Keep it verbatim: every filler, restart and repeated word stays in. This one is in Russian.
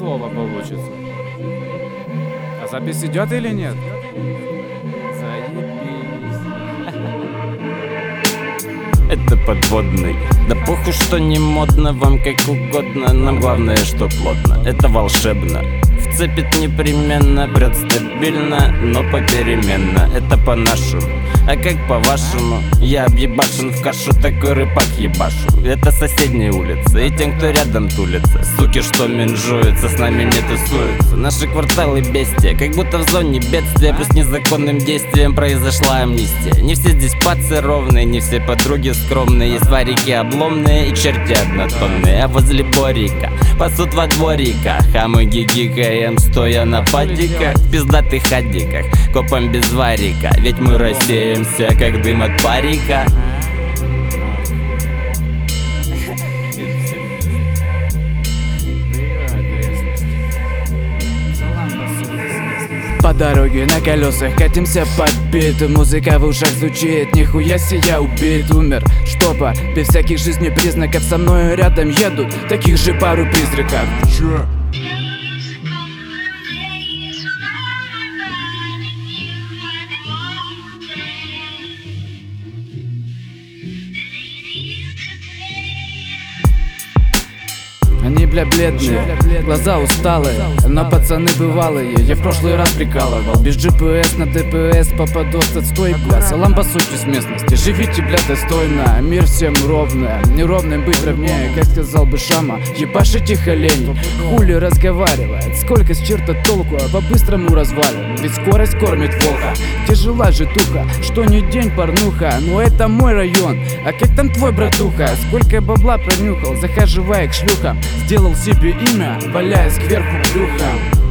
кайфово получится. А запись идет или нет? Это подводный. Да похуй, что не модно, вам как угодно. Нам главное, что плотно, это волшебно. Вцепит непременно, прет стабильно, но попеременно. Это по-нашему, а как по-вашему? Я объебашен в кашу, такой рыбак ебашу. Это соседняя улица и тем, кто рядом тулится. Суки, что менжуются, с нами не тусуются. Наши кварталы бестия, как будто в зоне бедствия. Плюс незаконным действием произошла амнистия. Не все здесь пацы ровные, не все подруги скромные. Есть варики обломные и черти однотонные. А возле борика пасут во двориках, а мы гигикаем, стоя на падиках. В пиздатых адиках, копом без варика. Ведь мы рассеемся, как дым от парика. По дороге на колесах катимся под бит. Музыка в ушах звучит, нихуя себе я убит. Умер штопор, без всяких жизни признаков. Со мною рядом едут таких же пару призраков. Чё? Они, бля, бледные, глаза усталые, но пацаны бывалые. Я в прошлый раз прикалывал, без джи пи эс на дэ пэ эс попаду с отстой, бля. Салам по сути с местности, живите, бля, достойно. Мир всем ровно, неровным быть ровнее, как сказал бы Шама. Ебашите олень, хули разговаривает, сколько с черта толку, а по-быстрому развалим. Ведь скорость кормит волка, тяжела житуха, что не день порнуха. Но это мой район, а как там твой братуха? Сколько бабла пронюхал, захаживая к шлюхам. Сделал себе имя, валяясь кверху брюхом.